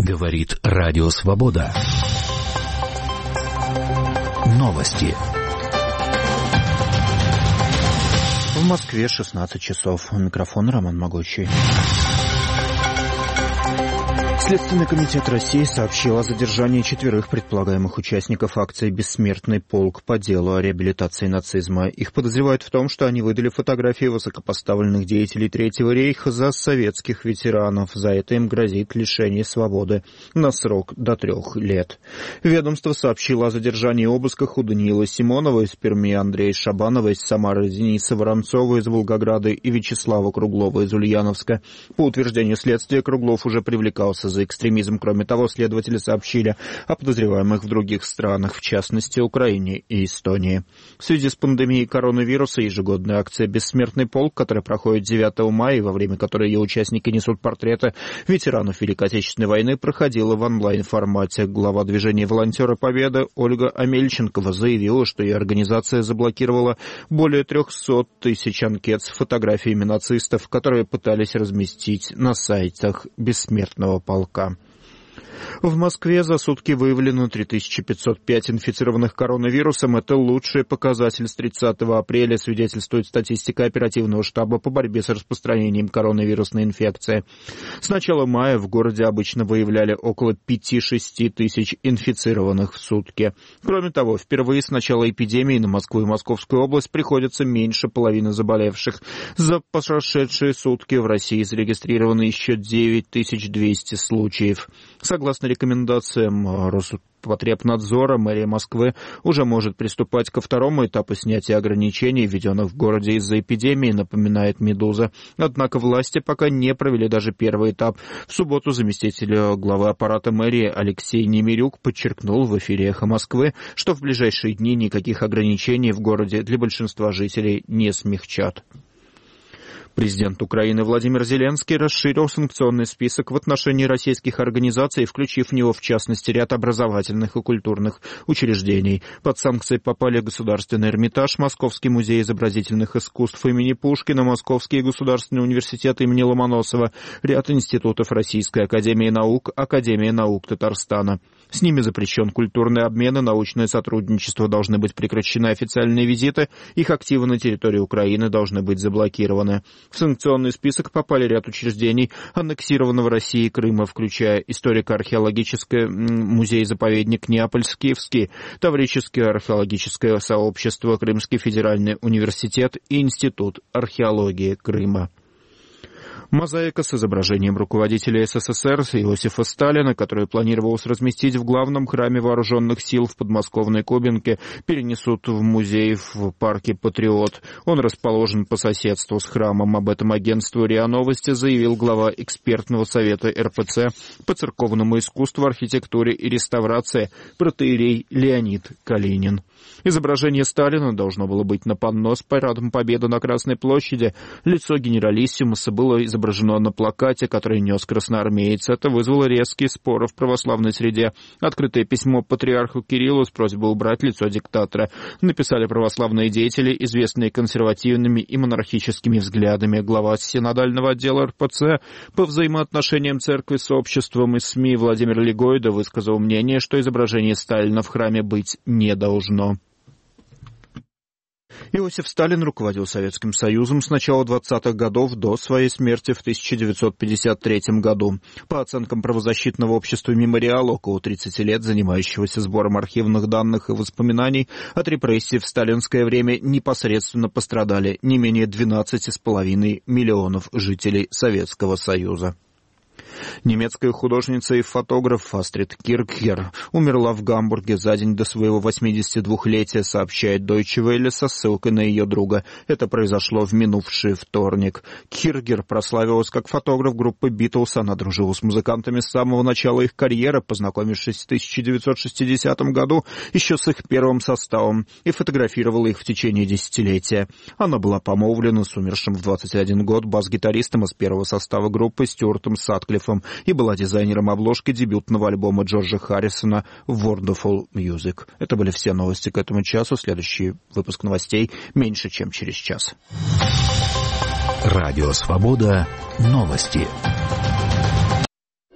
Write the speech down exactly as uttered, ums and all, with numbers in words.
Говорит Радио Свобода. Новости. В Москве шестнадцать часов. У микрофона Роман Могучий. Следственный комитет России сообщил о задержании четверых предполагаемых участников акции «Бессмертный полк» по делу о реабилитации нацизма. Их подозревают в том, что они выдали фотографии высокопоставленных деятелей Третьего рейха за советских ветеранов. За это им грозит лишение свободы на срок до трех лет. Ведомство сообщило о задержании и обысках у Даниила Симонова из Перми, Андрея Шабанова из Самары, Дениса Воронцова из Волгограда и Вячеслава Круглова из Ульяновска. По утверждению следствия, Круглов уже привлекался за экстремизм. Кроме того, следователи сообщили о подозреваемых в других странах, в частности, Украине и Эстонии. В связи с пандемией коронавируса ежегодная акция «Бессмертный полк», которая проходит девятого мая, и во время которой ее участники несут портреты ветеранов Великой Отечественной войны, проходила в онлайн-формате. Глава движения «Волонтеры Победы» Ольга Амельченкова заявила, что ее организация заблокировала более трехсот тысяч анкет с фотографиями нацистов, которые пытались разместить на сайтах «Бессмертного полка». В Москве за сутки выявлено три тысячи пятьсот пять инфицированных коронавирусом. Это лучший показатель с тридцатого апреля, свидетельствует статистика оперативного штаба по борьбе с распространением коронавирусной инфекции. С начала мая в городе обычно выявляли около пяти-шести тысяч инфицированных в сутки. Кроме того, впервые с начала эпидемии на Москву и Московскую область приходится меньше половины заболевших. За прошедшие сутки в России зарегистрировано еще девять тысяч двести случаев. Согласно рекомендациям Роспотребнадзора, мэрия Москвы уже может приступать ко второму этапу снятия ограничений, введенных в городе из-за эпидемии, напоминает «Медуза». Однако власти пока не провели даже первый этап. В субботу заместитель главы аппарата мэрии Алексей Немирюк подчеркнул в эфире «Эхо Москвы», что в ближайшие дни никаких ограничений в городе для большинства жителей не смягчат. Президент Украины Владимир Зеленский расширил санкционный список в отношении российских организаций, включив в него, в частности, ряд образовательных и культурных учреждений. Под санкции попали Государственный Эрмитаж, Московский музей изобразительных искусств имени Пушкина, Московский государственный университет имени Ломоносова, ряд институтов Российской академии наук, Академия наук Татарстана. С ними запрещен культурный обмен и научное сотрудничество, должны быть прекращены официальные визиты, их активы на территории Украины должны быть заблокированы. В санкционный список попали ряд учреждений аннексированного Россией Крыма, включая историко-археологическое музей-заповедник Неапольский, Таврическое археологическое сообщество, Крымский федеральный университет и Институт археологии Крыма. Мозаика с изображением руководителя СССР Иосифа Сталина, которую планировалось разместить в главном храме вооруженных сил в подмосковной Кубинке, перенесут в музей в парке «Патриот». Он расположен по соседству с храмом. Об этом агентству РИА Новости заявил глава экспертного совета эр пэ цэ по церковному искусству, архитектуре и реставрации протоиерей Леонид Калинин. Изображение Сталина должно было быть на панно с парадом Победы на Красной площади. Лицо генералиссимуса было изображено на плакате, который нес красноармеец. Это вызвало резкие споры в православной среде. Открытое письмо патриарху Кириллу с просьбой убрать лицо диктатора написали православные деятели, известные консервативными и монархическими взглядами. Глава синодального отдела эр пэ цэ по взаимоотношениям церкви с обществом и СМИ Владимир Легойда высказал мнение, что изображение Сталина в храме быть не должно. Иосиф Сталин руководил Советским Союзом с начала двадцатых годов до своей смерти в тысяча девятьсот пятьдесят третьем году. По оценкам правозащитного общества «Мемориал», около тридцати лет занимающегося сбором архивных данных и воспоминаний от репрессий в сталинское время, непосредственно пострадали не менее двенадцати с половиной миллионов жителей Советского Союза. Немецкая художница и фотограф Астрид Кирхгер умерла в Гамбурге за день до своего восьмидесятидвухлетия, сообщает Deutsche Welle со ссылкой на ее друга. Это произошло в минувший вторник. Кирхгер прославилась как фотограф группы «Битлз». Она дружила с музыкантами с самого начала их карьеры, познакомившись в тысяча девятьсот шестидесятом году еще с их первым составом, и фотографировала их в течение десятилетия. Она была помолвлена с умершим в двадцать один год бас-гитаристом из первого состава группы Стюартом Сатклиффом и была дизайнером обложки дебютного альбома Джорджа Харрисона «Wonderful Music». Это были все новости к этому часу. Следующий выпуск новостей меньше, чем через час. Радио «Свобода». Новости.